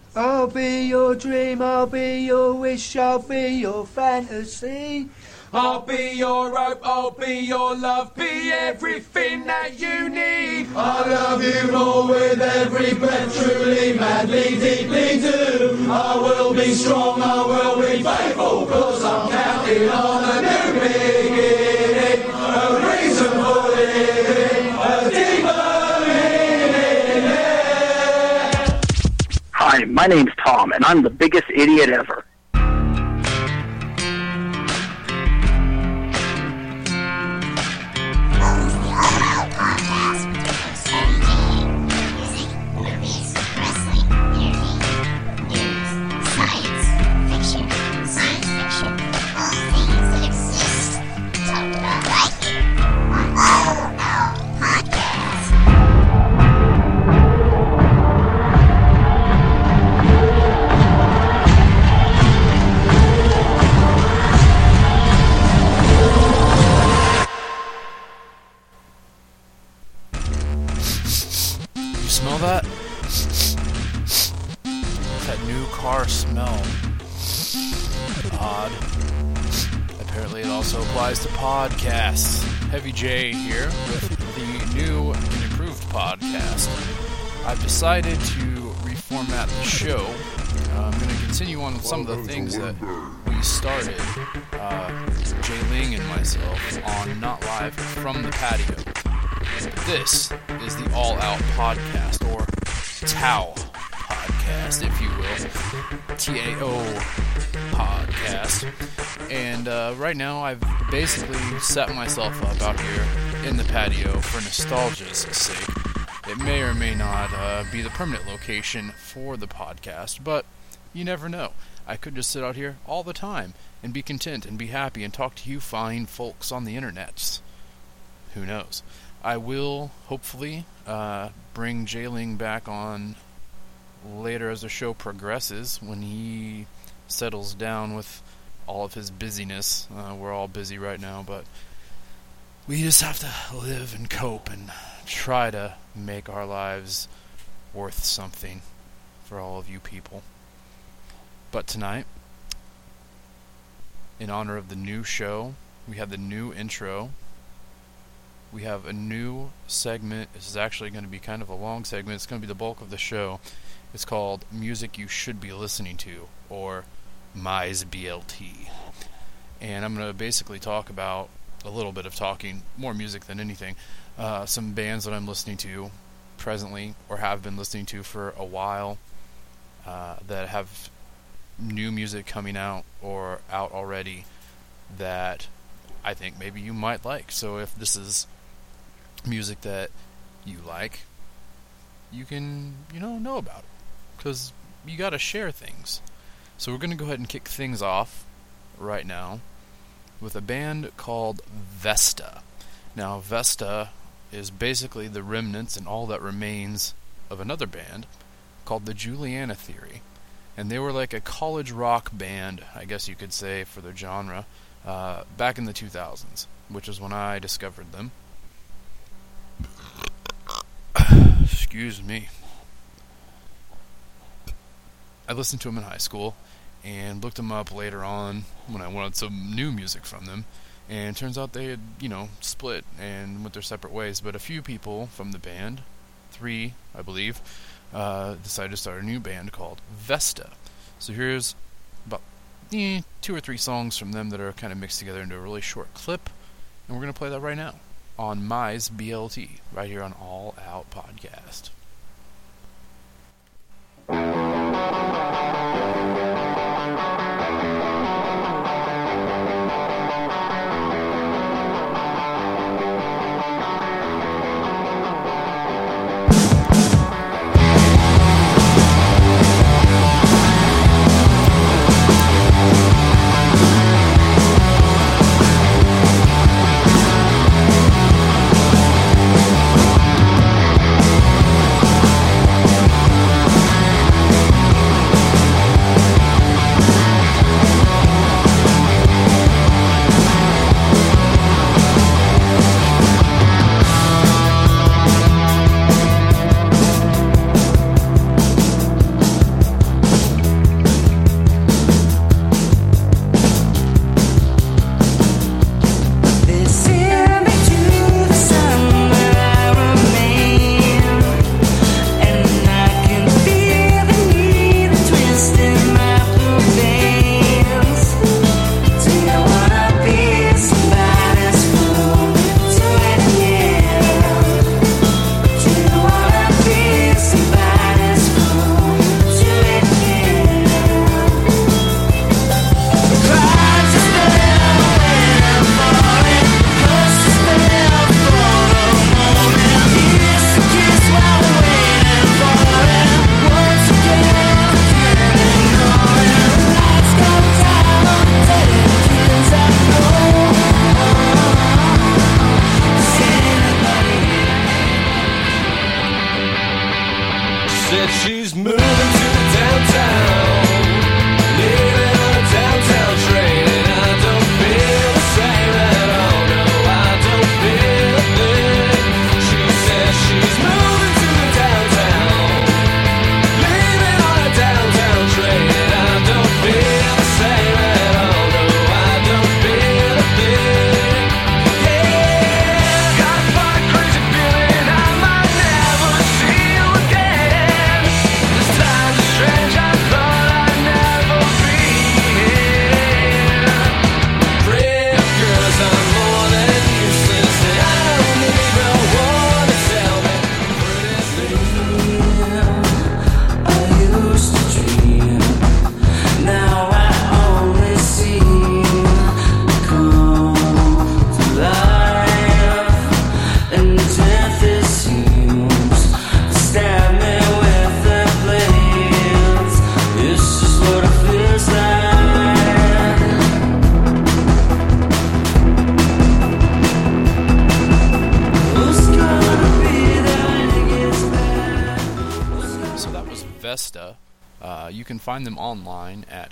I'll be your dream, I'll be your wish, I'll be your fantasy. I'll be your hope, I'll be your love, be everything that you need. I love you more with every breath, truly, madly, deeply do. I will be strong, I will be faithful, cause I'm counting on a new beginning, a reason for living, a deeper meaning. Hi, my name's Tom, and I'm the biggest idiot ever. Smell that? That new car smell. Odd. Apparently it also applies to podcasts. Heavy J here with the new and improved podcast. I've decided to reformat the show. I'm going to continue on with some of the things that we started, Jay Ling and myself, on Not Live from the Patio. This is the All Out Podcast, or TAO Podcast, if you will. TAO Podcast. And right now I've basically set myself up out here in the patio for nostalgia's sake. It may or may not be the permanent location for the podcast, but you never know. I could just sit out here all the time and be content and be happy and talk to you fine folks on the internets. Who knows? I will, hopefully, bring Jayling back on later as the show progresses, when he settles down with all of his busyness. We're all busy right now, but we just have to live and cope and try to make our lives worth something for all of you people. But tonight, in honor of the new show, we have the new intro. We have a new segment. This is actually going to be kind of a long segment. It's going to be the bulk of the show. It's called Music You Should Be Listening To, or Mize BLT. And I'm going to basically talk about a little bit of talking, more music than anything. Some bands that I'm listening to presently, or have been listening to for a while, that have new music coming out or out already that I think maybe you might like. So if this is music that you like, you can, know about it, because you gotta share things. So we're gonna go ahead and kick things off right now with a band called Vesta. Now, Vesta is basically the remnants and all that remains of another band called the Juliana Theory, and they were like a college rock band, I guess you could say, for their genre, back in the 2000s, which is when I discovered them. Excuse me. I listened to them in high school and looked them up later on when I wanted some new music from them, and it turns out they had, split and went their separate ways. But a few people from the band, 3 I believe, decided to start a new band called Vesta. So here's about 2 or 3 songs from them that are kind of mixed together into a really short clip, and we're going to play that right now on Mize BLT, right here on All Out Podcast. said she's moving to downtown, leaving on a downtown train, and I don't feel the same at all. No, I don't feel a thing. She said she's moving to the downtown, leaving on a downtown train, and I don't feel the same at all. No, I don't feel a thing. Yeah, got a funny crazy feeling I might never see you again. This time's so strange, I thought I'd never be here. Pretty girls are more than useless, and I don't even want to tell me I used to dream, now I only see come to life, and death it seems to stab me with their blades. This is what it feels like. Who's gonna be there when it gets bad? So that was Vesta. You can find them online at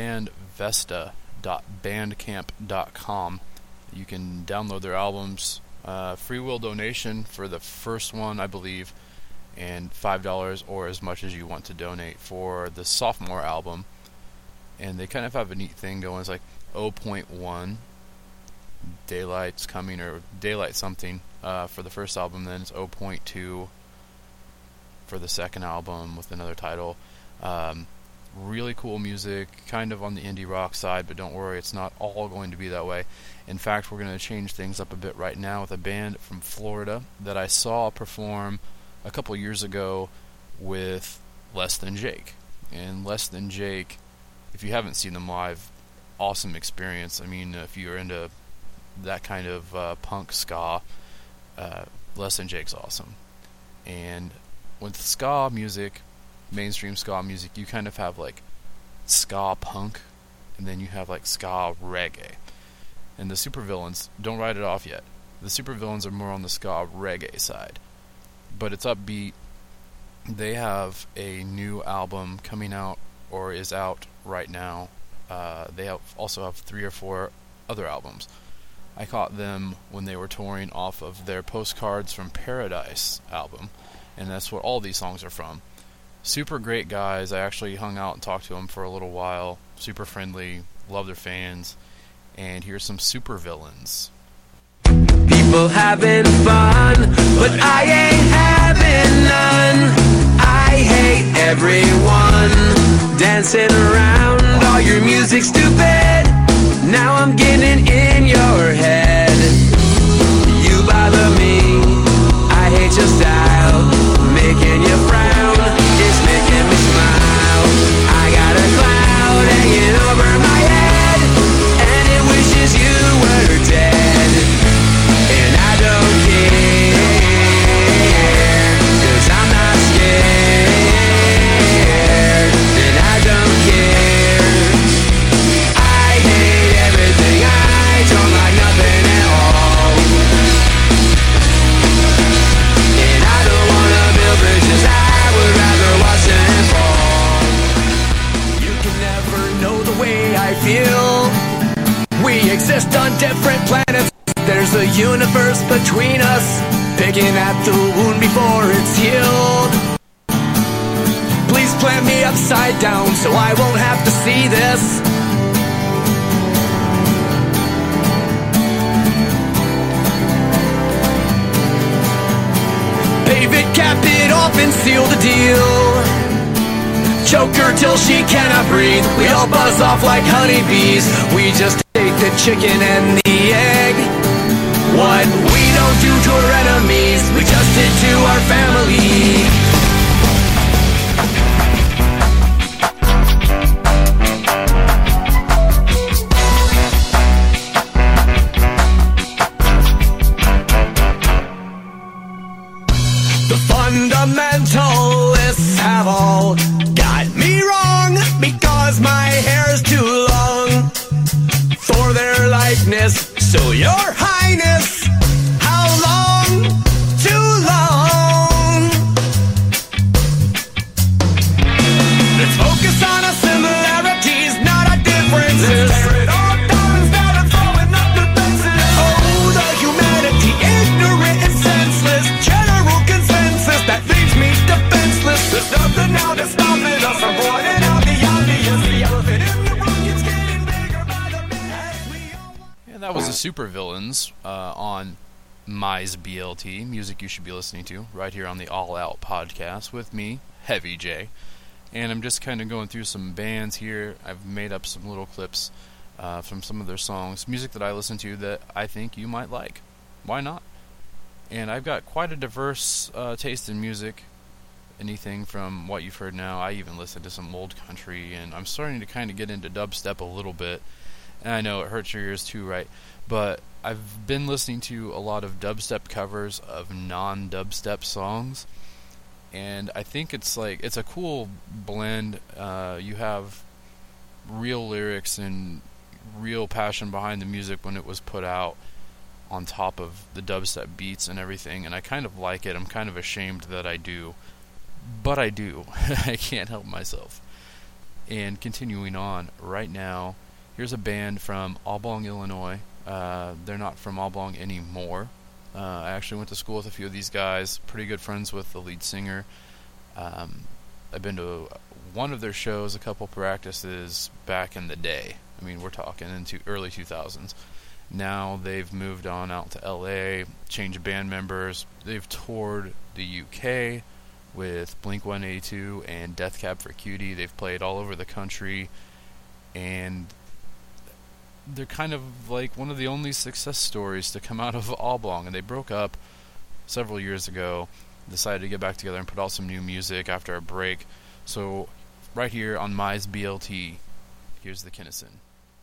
thebandvesta.bandcamp.com. You can download their albums, free will donation for the first one, I believe, and $5 or as much as you want to donate for the sophomore album. And they kind of have a neat thing going. It's like 0.1 Daylight's coming, or Daylight something for the first album, then it's 0.2 for the second album with another title. Really cool music, kind of on the indie rock side, but don't worry, it's not all going to be that way. In fact, we're going to change things up a bit right now with a band from Florida that I saw perform a couple years ago with Less Than Jake. And Less Than Jake, if you haven't seen them live, awesome experience. I mean, if you're into that kind of punk ska, Less Than Jake's awesome. And with ska music, mainstream ska music, you kind of have like ska punk, and then you have like ska reggae. And the Supervillains, don't write it off yet. The Supervillains are more on the ska reggae side, but it's upbeat. They have a new album coming out, or is out right now. They also have 3 or 4 other albums. I caught them when they were touring off of their Postcards from Paradise album, and that's what all these songs are from. Super great guys. I actually hung out and talked to them for a little while. Super friendly, love their fans. And here's some Supervillains. people having fun, but I ain't having none. I hate everyone dancing around. All your music's stupid. Now I'm getting in your head. You bother me. I hate your style. Making you frown. It's making me smile. I got a cloud hanging over my head, and it wishes you were dead. And I don't care, 'cause I'm not scared. And I don't care. I hate everything. I don't like nothing at all. And I don't wanna build bridges. I would rather watch them fall. You can never know the way I feel. We exist on different planets. There's a universe between us, picking at the wound before it's healed. Please plant me upside down so I won't have to see this. Pave it, cap it off and seal the deal. Choke her till she cannot breathe. We all buzz off like honeybees. We just ate the chicken and the egg. What we don't do to our enemies, we just did to our family. The fundamentalists have all got me wrong, because my hair's too long for their likeness. So your highness, how long? Too long. Supervillains on Mize BLT, music you should be listening to, right here on the All Out podcast with me, Heavy J. And I'm just kind of going through some bands here. I've made up some little clips from some of their songs, music that I listen to that I think you might like. Why not? And I've got quite a diverse taste in music. Anything from what you've heard now. I even listen to some old country, and I'm starting to kind of get into dubstep a little bit. And I know it hurts your ears too, right? But I've been listening to a lot of dubstep covers of non-dubstep songs, and I think it's a cool blend. You have real lyrics and real passion behind the music when it was put out on top of the dubstep beats and everything, and I kind of like it. I'm kind of ashamed that I do, but I do. I can't help myself. And continuing on, right now, here's a band from Oblong, Illinois. They're not from Oblong anymore. I actually went to school with a few of these guys, pretty good friends with the lead singer. I've been to one of their shows, a couple practices back in the day. I mean, we're talking into early 2000s. Now they've moved on out to LA, changed band members. They've toured the UK with Blink-182 and Death Cab for Cutie. They've played all over the country, and they're kind of like one of the only success stories to come out of Oblong. And they broke up several years ago, decided to get back together and put out some new music after a break. So right here on Mize BLT, here's the Kinnison.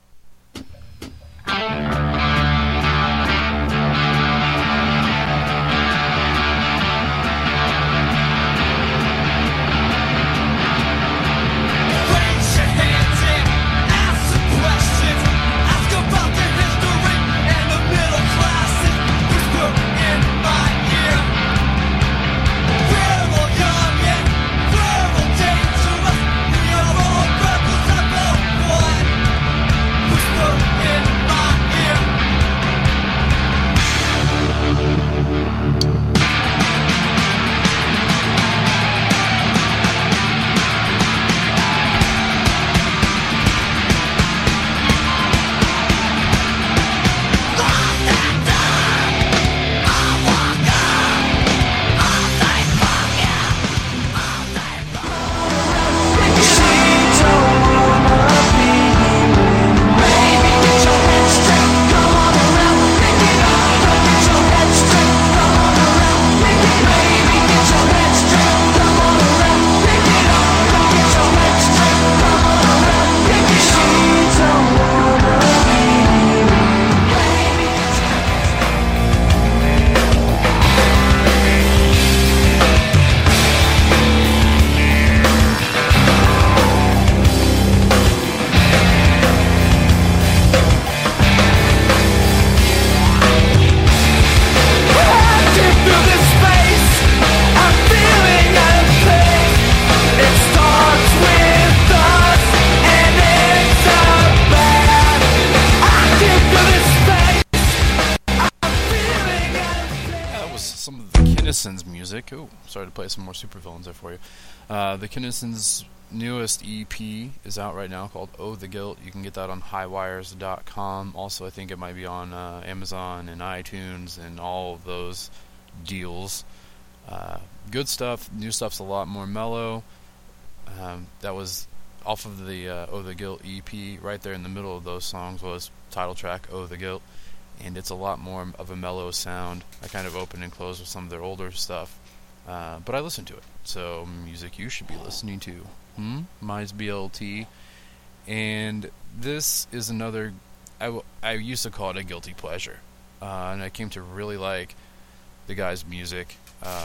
Kinnison's music. Oh, sorry to play some more Supervillains there for you. The Kinnison's newest EP is out right now called Oh the Guilt. You can get that on highwires.com. Also, I think it might be on Amazon and iTunes and all of those deals. Good stuff. New stuff's a lot more mellow. That was off of the Oh the Guilt EP. Right there in the middle of those songs was title track Oh the Guilt. And it's a lot more of a mellow sound. I kind of open and close with some of their older stuff. But I listen to it. So, music you should be listening to. Mize BLT. And this is another... I used to call it a guilty pleasure. And I came to really like the guy's music.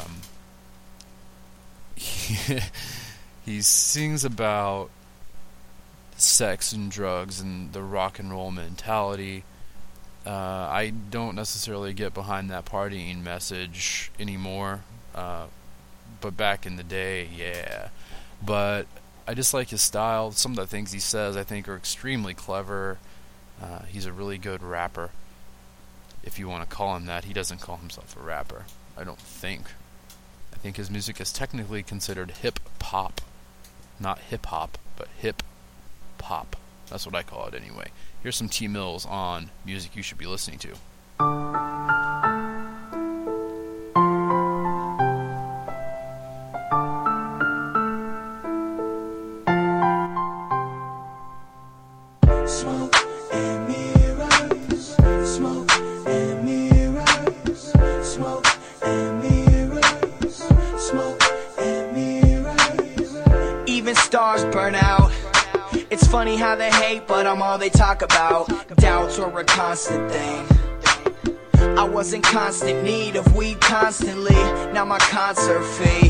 He sings about sex and drugs and the rock and roll mentality. I don't necessarily get behind that partying message anymore, but back in the day, yeah. But I just like his style. Some of the things he says I think are extremely clever. He's a really good rapper, if you want to call him that. He doesn't call himself a rapper, I don't think. I think his music is technically considered hip-pop. Not hip-hop, but hip-pop. That's what I call it anyway. Here's some T Mills on Music You Should Be Listening to. Smoke and mirrors, smoke and mirrors, smoke and mirrors, smoke and mirrors. Even stars burn out. It's funny how they hate, but I'm all they talk about. Doubts were a constant thing. I was in constant need of weed constantly. Now my concert fee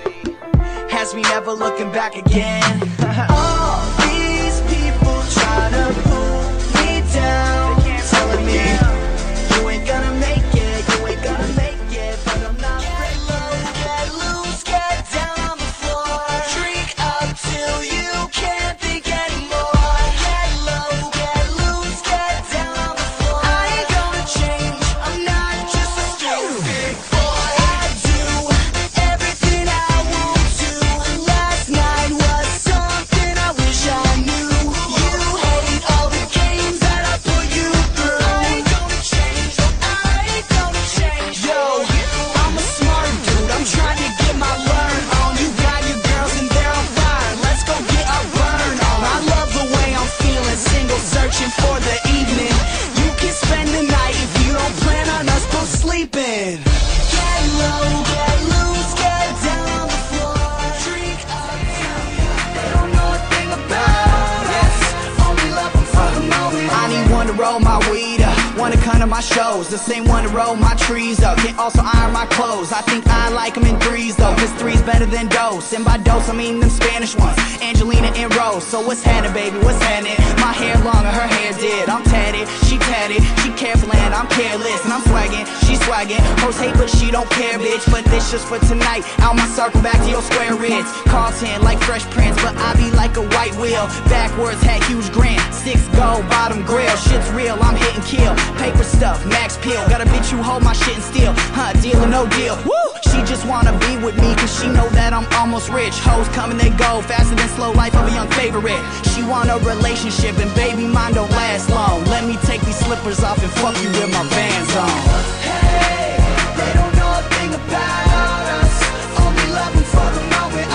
has me never looking back again. All these people trying to pull me down, telling me you ain't gonna make it, you ain't gonna make it, but I'm not. Get low, get loose, get down on the floor. Drink up till you can't think anymore. Get low, get loose, get down on the floor. I ain't gonna change, I'm not just a stupid boy. I do everything I want to. Last night was something I wish I knew. You hate all the games that I put you through. I ain't gonna change, I ain't gonna change. Yo, I'm a smart dude, I'm trying to get my learn on. You got your girls and they're on fire, let's go get our burn on. I love the way I'm feeling, single searching for the evening. You can spend the night if you don't plan on us both sleeping. Get low, get loose, get down on the floor. Drink up, they don't know a thing about us. Only love them for the moment. I need one to roll my weed up, one to come to my shows, the same one to roll my trees up. Can also iron my clothes. I think I like them in threes though, cause three's better than dose. And by dose I mean them Spanish ones, Angelina and Rose. So what's happening, baby, what's happening? My hair longer, her hair did. I'm tatted, she careful and I'm careless. And I'm swagging, she's swagging. Hoes hate but she don't care, bitch. But this just for tonight, out my circle back to your square ribs. Carlton like Fresh Prince, but I be like a white wheel. Backwards had huge grin, 6 gold bottom grill. Shit's real, I'm hitting kill. Paper stuff, max pill. Got a bitch who hold my shit and steal. Huh, deal or no deal. Woo! She just wanna be with me cause she know that I'm almost rich. Hoes come and they go, faster than slow life of a young favorite. She want a relationship and baby mine don't last long. Let me take these slippers off and fuck you with my Vans on. Hey, they don't know a thing about us. Only love them for the moment.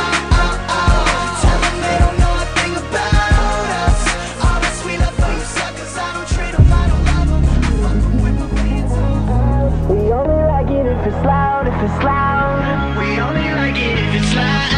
Tell them they don't know a thing about us. All the sweet love for you suckers, I don't treat them, I don't love them. I fuck them with my Vans on. We only like it if it's loud, if it's loud. We only like it if it's loud.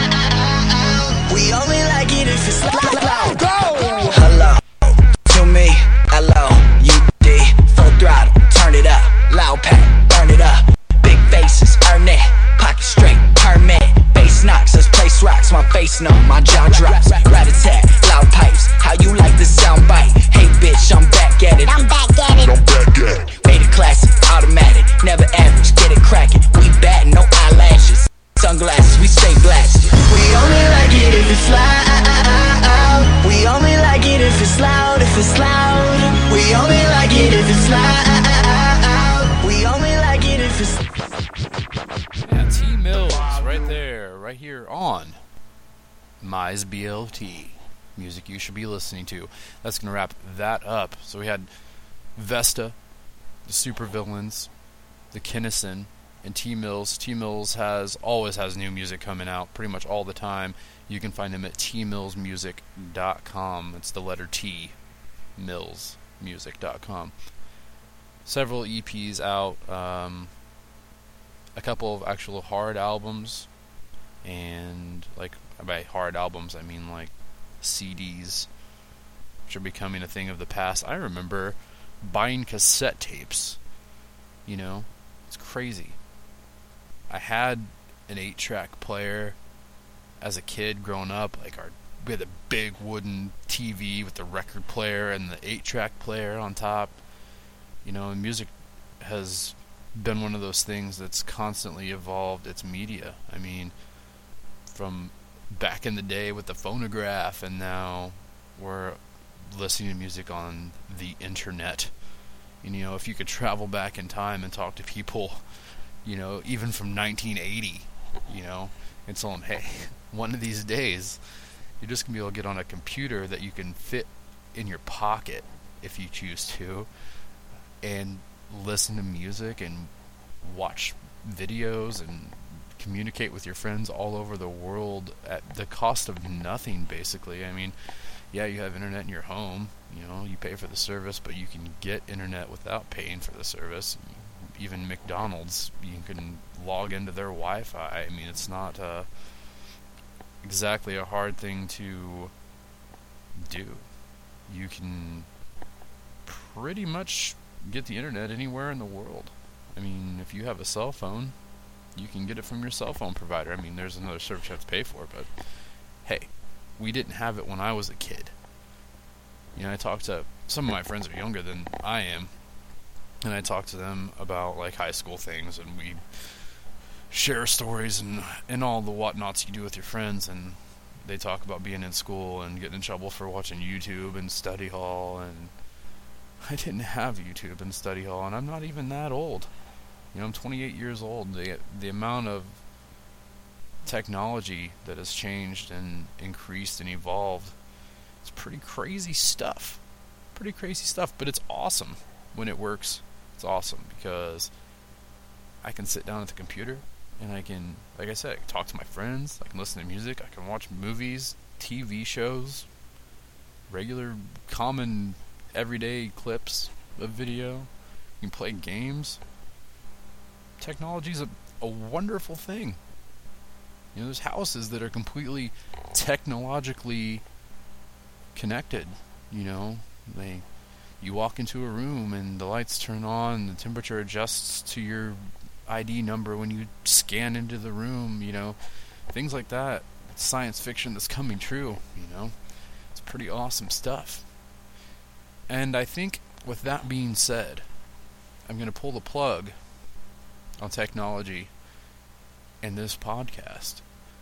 We only like it if it's loud. Go! Hello, to me, hello, you D, full throttle, turn it up, loud pack, burn it up. Big faces, earn it, pocket straight, permit. Bass knocks, us place rocks, my face numb, my jaw drops. Rat-a-tat, loud pipes, how you like the sound bite? Hey bitch, I'm back at it. I'm back at it. I'm back at it. Made it classic, automatic, never average, get it cracking. We bad, no eyelashes, sunglasses, we stay blasted. We only like it if it's loud. We only like it if it's loud, if it's loud. We only like it if it's loud. We only like it if it's. Yeah, T Mills right there, right here on Mize BLT. Music you should be listening to. That's going to wrap that up. So we had Vesta, the Supervillains, the Kinnison, and T Mills. T Mills always has new music coming out pretty much all the time. You can find him at tmillsmusic.com. It's the letter T, millsmusic.com. Several EPs out, a couple of actual hard albums, and like by hard albums I mean like CDs, which are becoming a thing of the past. I remember buying cassette tapes. You know, it's crazy. I had an 8-track player as a kid growing up. We had a big wooden TV with the record player and the 8-track player on top. You know, and music has been one of those things that's constantly evolved its media. I mean, from back in the day with the phonograph, and now we're listening to music on the internet. And, you know, if you could travel back in time and talk to people, you know, even from 1980, you know, and tell them, hey, one of these days, you're just going to be able to get on a computer that you can fit in your pocket if you choose to, and listen to music and watch videos and communicate with your friends all over the world at the cost of nothing, basically. I mean, yeah, you have internet in your home, you know, you pay for the service, but you can get internet without paying for the service. Even McDonald's, you can log into their Wi-Fi. I mean, it's not exactly a hard thing to do. You can pretty much get the internet anywhere in the world. I mean, if you have a cell phone, you can get it from your cell phone provider. I mean, there's another service you have to pay for, but hey, we didn't have it when I was a kid. You know, I talked to some of my friends who are younger than I am, and I talk to them about like high school things, and we share stories and all the whatnots you do with your friends, and they talk about being in school and getting in trouble for watching YouTube and study hall, and I didn't have YouTube and study hall, and I'm not even that old. You know, I'm 28 years old. The amount of technology that has changed and increased and evolved, it's pretty crazy stuff. Pretty crazy stuff, but it's awesome when it works. It's awesome because I can sit down at the computer and I can, like I said, I can talk to my friends, I can listen to music, I can watch movies, TV shows, regular, common, everyday clips of video. You can play games. Technology's a wonderful thing. You know, there's houses that are completely technologically connected. You know, you walk into a room and the lights turn on, the temperature adjusts to your ID number when you scan into the room, you know, things like that. It's science fiction that's coming true, you know. It's pretty awesome stuff. And I think with that being said, I'm going to pull the plug on technology in this podcast.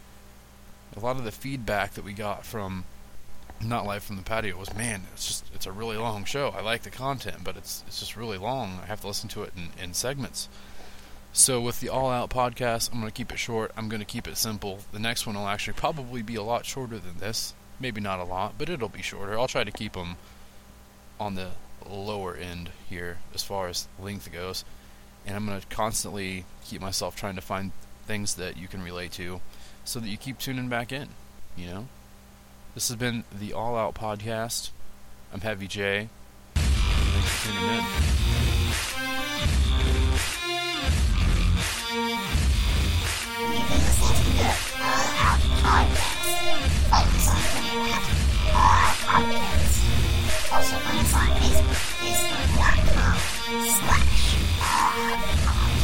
A lot of the feedback that we got from Not Live from the Patio was, man, it's a really long show. I like the content, but it's just really long. I have to listen to it in segments. So with the All Out podcast, I'm going to keep it short. I'm going to keep it simple. The next one will actually probably be a lot shorter than this. Maybe not a lot, but it'll be shorter. I'll try to keep them on the lower end here as far as length goes. And I'm going to constantly keep myself trying to find things that you can relate to so that you keep tuning back in, you know? This has been the All Out Podcast. I'm Heavy J. Thanks for tuning in. Also, find us on Facebook, Facebook.com/